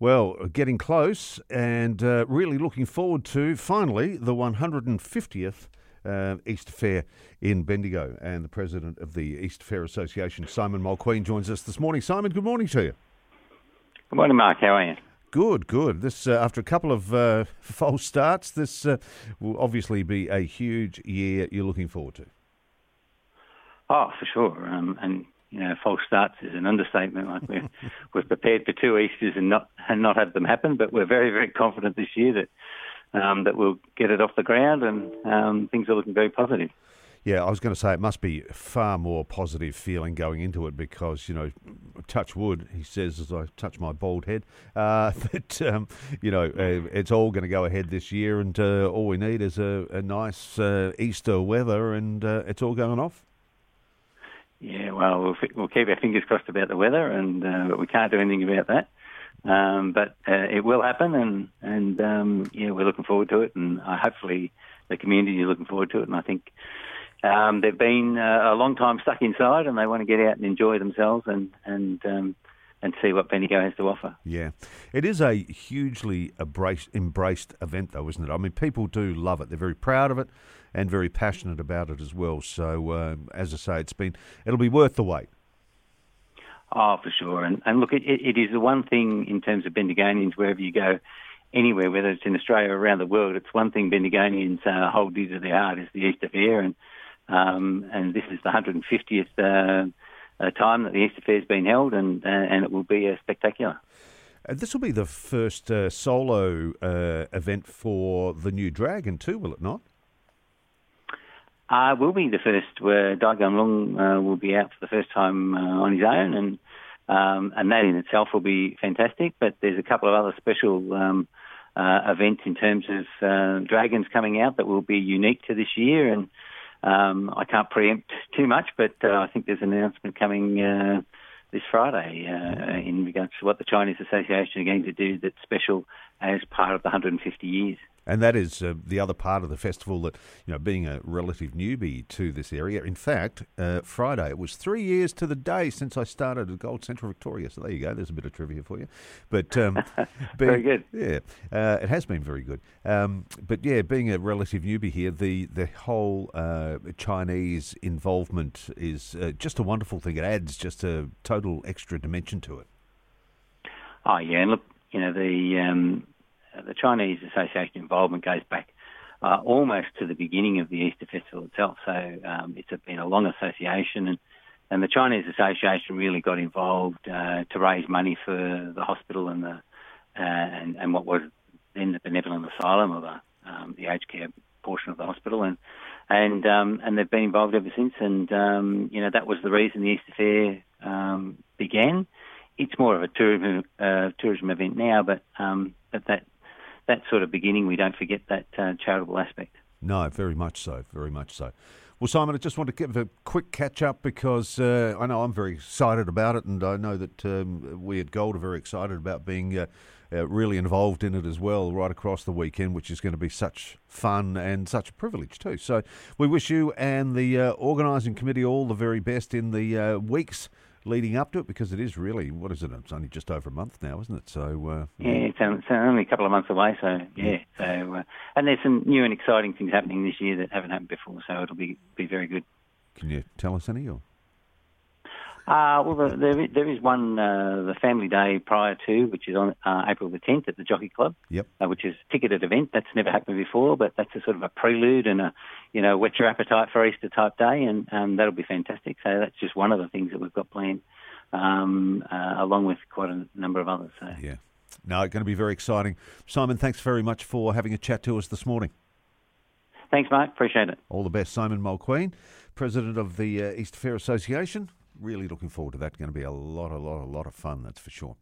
Well, getting close and really looking forward to, finally, the 150th Easter Fair in Bendigo. And the president of the Easter Fair Association, Simon Mulqueen, joins us this morning. Simon, good morning to you. Good morning, Mark. How are you? Good. This after a couple of false starts, this will obviously be a huge year you're looking forward to. Oh, for sure. And false starts is an understatement. Like we're prepared for two Easters and not have them happen, but we're very, very confident this year that we'll get it off the ground, and things are looking very positive. Yeah, I was going to say it must be far more positive feeling going into it because, touch wood, he says as I touch my bald head, that, it's all going to go ahead this year, and all we need is a nice Easter weather, and it's all going off. Yeah, well, we'll keep our fingers crossed about the weather, but we can't do anything about that. But it will happen, and we're looking forward to it, and hopefully the community is looking forward to it. And I think they've been a long time stuck inside, and they want to get out and enjoy themselves and see what Bendigo has to offer. Yeah, it is a hugely embraced event, though, isn't it? I mean, people do love it. They're very proud of it and very passionate about it as well. So, as I say, it'll be worth the wait. Oh, for sure. And look, it is the one thing in terms of Bendigonians, wherever you go, anywhere, whether it's in Australia or around the world, it's one thing Bendigonians hold dear to their heart is the Easter Fair. And this is the 150th time that the Easter Fair's been held, and it will be spectacular. This will be the first solo event for the new Dragon too, will it not? Will be the first where Dai Gun Lung will be out for the first time on his own, and that in itself will be fantastic. But there's a couple of other special events in terms of dragons coming out that will be unique to this year, and I can't preempt too much, but I think there's an announcement coming this Friday in regards to what the Chinese Association are going to do that's special as part of the 150 years. And that is the other part of the festival that, being a relative newbie to this area. In fact, Friday, it was 3 years to the day since I started at Gold Central Victoria. So there you go. There's a bit of trivia for you. But very good. Yeah, it has been very good. But yeah, being a relative newbie here, the whole Chinese involvement is just a wonderful thing. It adds just a total extra dimension to it. Oh yeah, and look, the Chinese Association involvement goes back almost to the beginning of the Easter Festival itself. So it's been a long association, and the Chinese Association really got involved to raise money for the hospital and what was then the Benevolent Asylum, or the aged care portion of the hospital, and they've been involved ever since. And that was the reason the Easter Fair began. It's more of a tourism event now, but that sort of beginning, we don't forget that charitable aspect. No, very much so. Well, Simon, I just want to give a quick catch-up because I know I'm very excited about it, and I know that we at Gold are very excited about being really involved in it as well right across the weekend, which is going to be such fun and such a privilege too. So we wish you and the organising committee all the very best in the weeks leading up to it, because it is really, what is it? It's only just over a month now, isn't it? So it's only a couple of months away. So yeah. So and there's some new and exciting things happening this year that haven't happened before. So it'll be very good. Can you tell us any? Or? Well, there is one, the Family Day prior to, which is on April the 10th at the Jockey Club. Yep. Which is a ticketed event. That's never happened before, but that's a sort of a prelude and whet your appetite for Easter type day, and that'll be fantastic. So that's just one of the things that we've got planned, along with quite a number of others. So. Yeah. No, it's going to be very exciting. Simon, thanks very much for having a chat to us this morning. Thanks, Mark. Appreciate it. All the best. Simon Mulqueen, President of the Easter Fair Association. Really looking forward to that. Going to be a lot of fun, that's for sure.